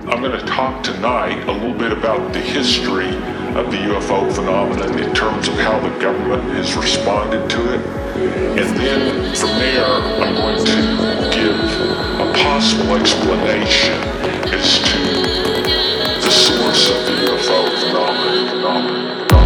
I'm going to talk tonight a little bit about the history of the UFO phenomenon in terms of how the government has responded to it. And then from there, I'm going to give a possible explanation as to the source of the UFO phenomenon.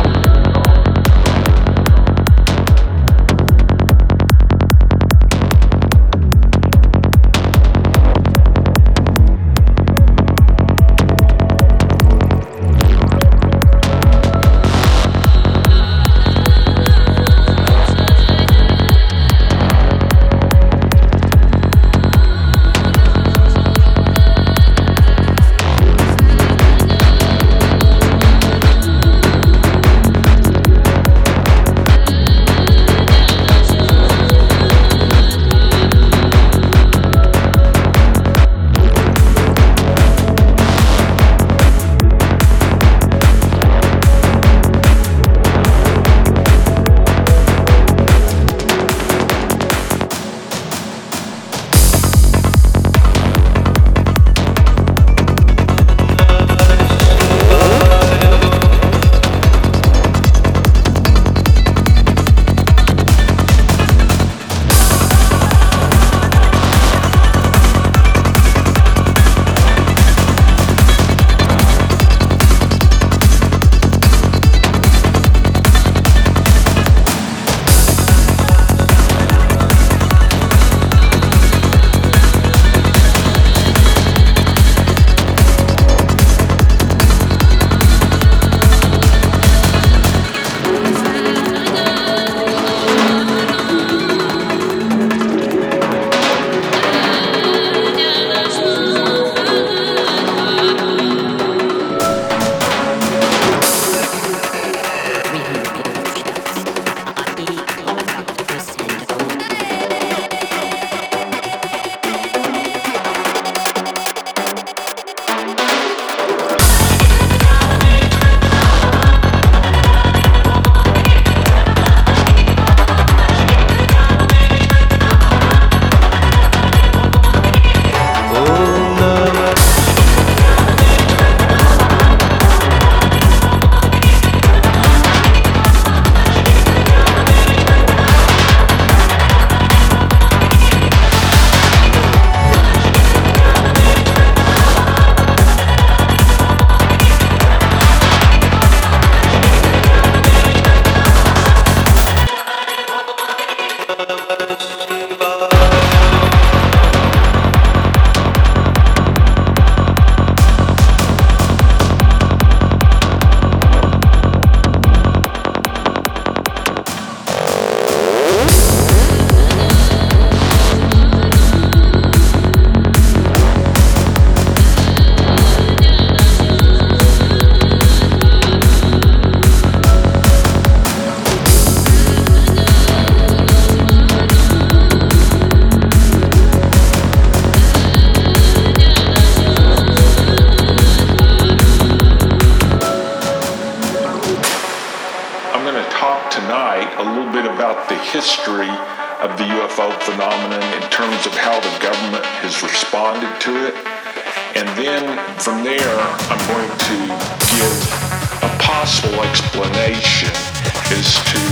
History of the UFO phenomenon in terms of how the government has responded to it. And then from there, I'm going to give a possible explanation as to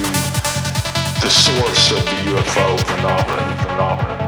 the source of the UFO phenomenon.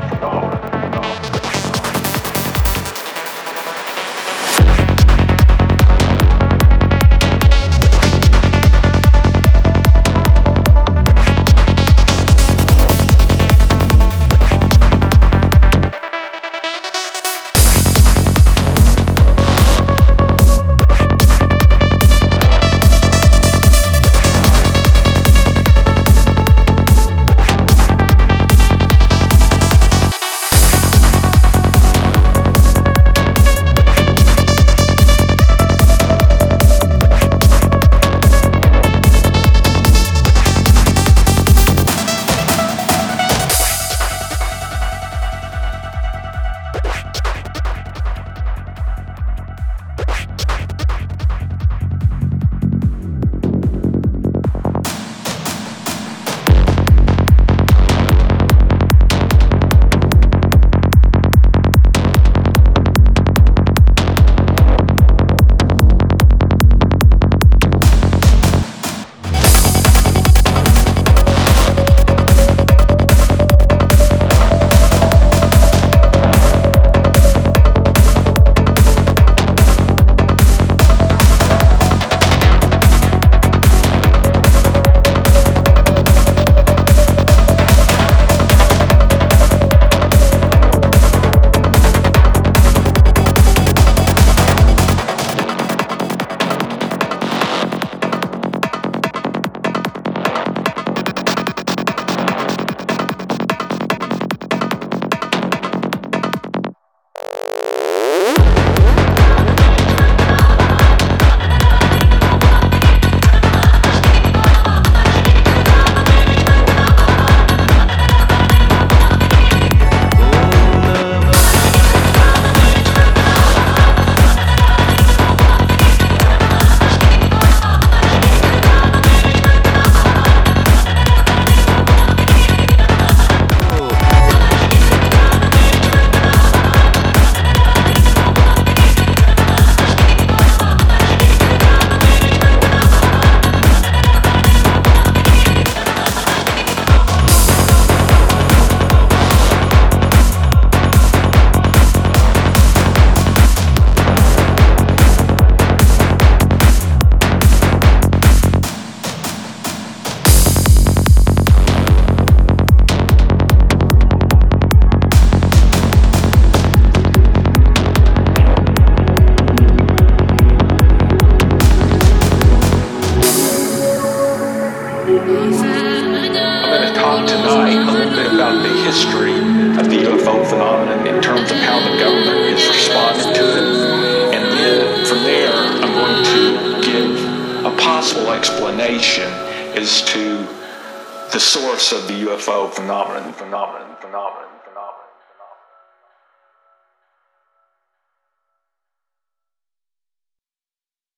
history of the UFO phenomenon in terms of how the government has responded to it. And then from there, I'm going to give a possible explanation as to the source of the UFO phenomenon.